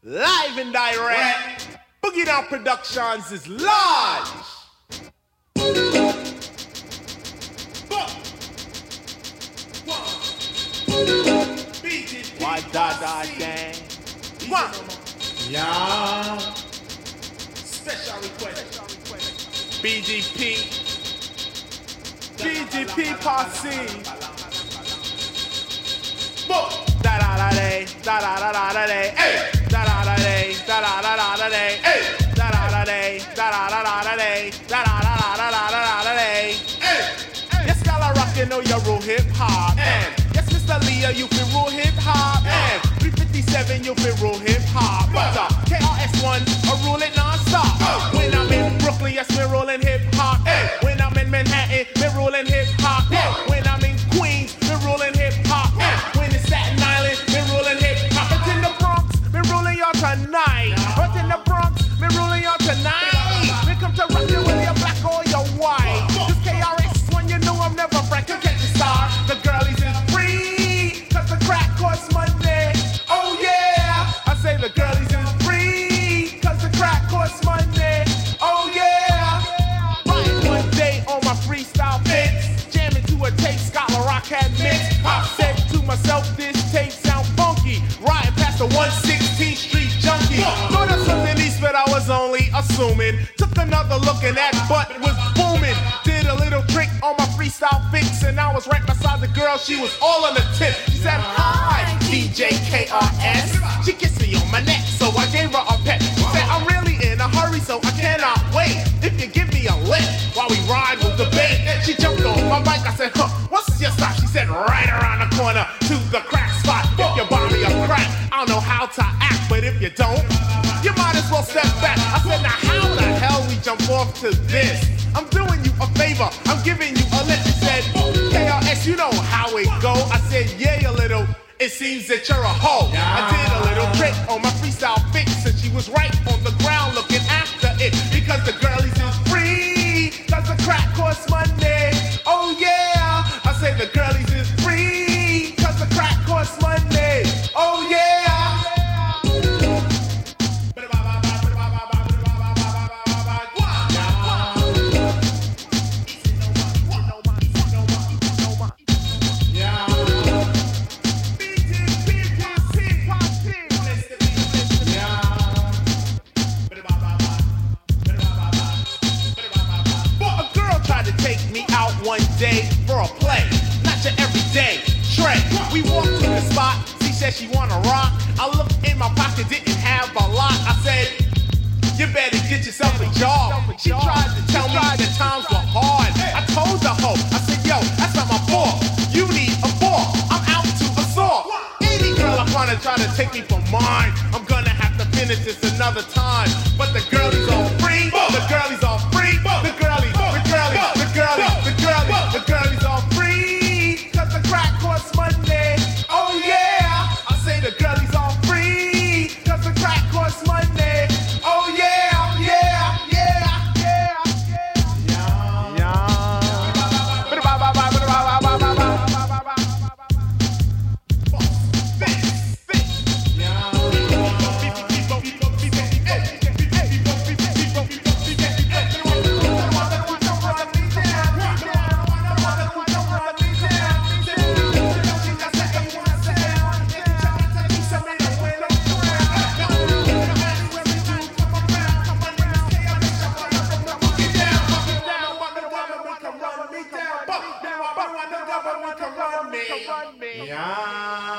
live and direct. Boogie Down Productions is large. Why da gang? One. Yeah. Special request. BGP. BGP posse. Da da da day, da da da da da day, hey. Da da da day, da da da da da day, hey. Da da da day, da da da da da day, da da da da da da da day, hey. Yes, y'all are rockin', know your real hip hop, and yes, Mr. Leah, you feel real hip hop, and 357, you feel real hip hop, but KRS-One, I rule it non-stop. When I'm in Brooklyn, yes, we're rolling hip hop. When I'm in Manhattan, we're rolling hip hop. When I'm in Queens, we're rolling hip hop. When in Staten Island, we're rolling hip hop. But in the Bronx, we're rolling y'all tonight. But in the Bronx, we're rolling y'all tonight. We come to rock you whether you're black or you're white. This KRS-One, you know I'm never bragging. Get the star, the girlies is free. Cause the crack costs money. Oh yeah, I say the girlies is free. Cause the crack costs money. Oh yeah. Right one day on my freestyle fix, jamming to a tape Scholar Rock had mixed. I said to myself, this tape sound funky. Riding past the 116th Street junkie. Thought of something east, but I was only assuming. Took another look and that butt was booming. Did a little trick on my freestyle fix, and I was right beside the girl. She was all on the tip. She said, hi, DJ KRS. She kissed me on my neck, so I gave her a pet. She said, I'm really in a hurry, so I cannot wait. If you give me a lift while we ride with the bait. She jumped on my bike. I said, what's your stop? She said, right around the corner to the crack spot. If you buy me a crack, I don't know how to act, but if you don't, you might as well step back. I said, now how the hell we jump off to this? I'm doing you a favor, I'm giving you a lift. She said, KRS, you know how it go. I said, yeah, you little, it seems that you're a hoe. I did a little trick on my freestyle fix, and she was right on the ground looking after it. Because the girlies is free, cause the crack costs money. Oh yeah, I say the girlies is free, cause the crack costs money. Oh yeah. One day for a play, not your everyday Trey. We walked to the spot, she said she wanna rock. I looked in my pocket, didn't have a lot. I said, you better get yourself a job. She tried to tell me that times were hard. I told the hoe, I said, yo, that's not my fault. You need a ball, I'm out to assault. Any girl I wanna try to take me for mine, I'm gonna have to finish this another time. But the girlies all free, the girlies all free, the girlies, the girlies, the girlies, the girlies, the girlies all free. Cause the crack costs money. Oh yeah, I say the girlies all free. Cause the crack costs money. Oh yeah, yeah, yeah, yeah, yeah, yeah. Yeah.